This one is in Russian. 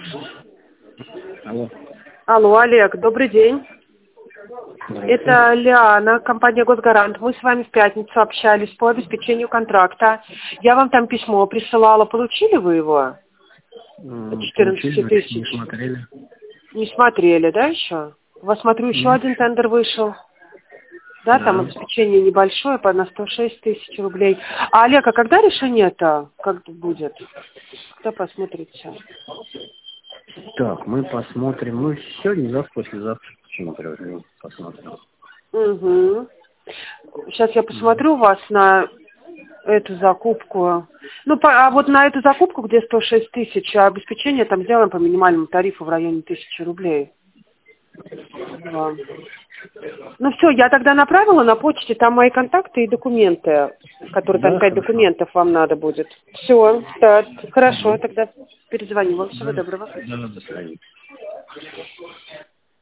Алло. Алло, Олег, добрый день. Это Лиана, компания «Госгарант». Мы с вами в пятницу общались по обеспечению контракта. Я вам там письмо присылала. Получили вы его? 14 тысяч. Не смотрели. Не смотрели, да, еще? У вас, смотрю, еще один тендер вышел. Да, там обеспечение небольшое, на 106 тысяч рублей. А, Олег, а когда решение-то? Как будет? Кто посмотрите? Так, мы посмотрим. Ну, сегодня, завтра, послезавтра. Почему посмотрим. Угу. Сейчас я посмотрю у вас на эту закупку. Ну, а вот на эту закупку, где 106 тысяч, а обеспечение там сделаем по минимальному тарифу в районе 1000 рублей. Да. Ну все, я тогда направила на почте, там мои контакты и документы, которые там 5 документов вам надо будет. Все, да, хорошо, тогда перезвоню вам. Всего доброго. Да, до свидания.